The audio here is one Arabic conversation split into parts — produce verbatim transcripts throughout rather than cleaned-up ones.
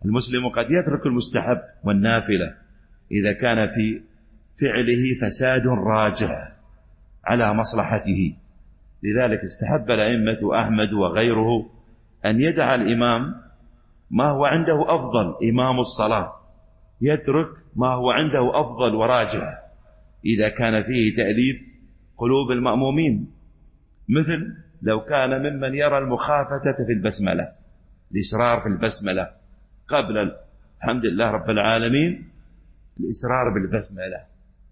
المسلم قد يترك المستحب والنافلة إذا كان في فعله فساد راجع على مصلحته. لذلك استحب الأئمة أحمد وغيره أن يدع الإمام ما هو عنده أفضل، إمام الصلاة يترك ما هو عنده أفضل وراجع إذا كان فيه تأليف قلوب المأمومين، مثل لو كان ممن يرى المخافتة في البسملة، الإسرار في البسملة قبل الحمد لله رب العالمين، الإسرار بالبسملة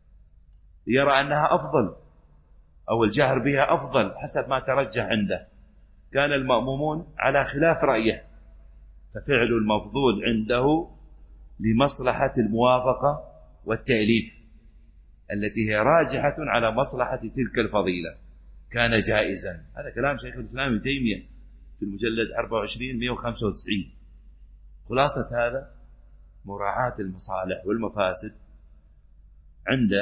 يرى أنها أفضل أو الجهر بها أفضل حسب ما ترجح عنده، كان المأمومون على خلاف رأيه، ففعل المفضول عنده لمصلحة الموافقة والتأليف التي هي راجحة على مصلحة تلك الفضيلة كان جائزا. هذا كلام شيخ الإسلام ابن تيمية في المجلد أربعة وعشرين مئة وخمسة وتسعين. خلاصة هذا مراعاة المصالح والمفاسد عند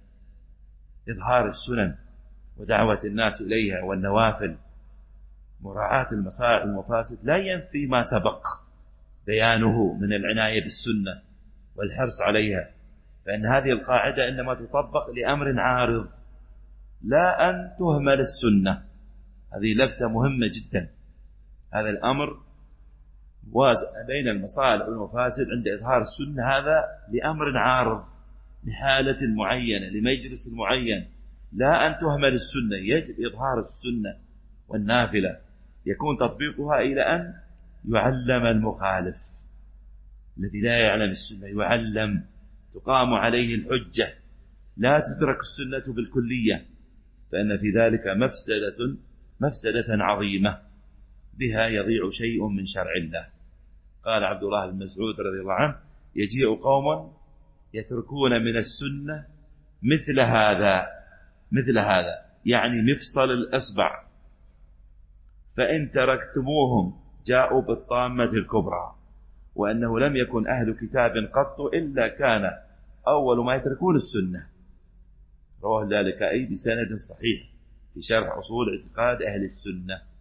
إظهار السنن ودعوة الناس إليها والنوافل. مراعاة المصالح والمفاسد لا ينفي ما سبق بيانه من العناية بالسنة والحرص عليها، فإن هذه القاعدة إنما تطبق لأمر عارض، لا أن تهمل السنة. هذه لفتة مهمة جدا. هذا الأمر وازع بين المصالح والمفاسد عند إظهار السنة، هذا لأمر عارض لحالة معينة لمجلس معين، لا أن تهمل السنة. يجب إظهار السنة والنافلة يكون تطبيقها إلى أن يعلم المخالف الذي لا يعلم السنة، يعلم تقام عليه الحجة، لا تترك السنة بالكلية، فإن في ذلك مفسدة مفسدة عظيمة بها يضيع شيء من شرع الله. قال عبد الله بن مسعود رضي الله عنه: يجيء قوم يتركون من السنة مثل هذا مثل هذا يعني مفصل الأصبع، فإن تركتموهم جاءوا بالطامة الكبرى، وأنه لم يكن أهل كتاب قط إلا كان أول ما يتركون السنة. رواه ذلك أي بسند صحيح في شرح أصول اعتقاد أهل السنة.